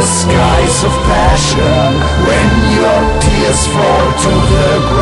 skies of passion when your tears fall to the ground.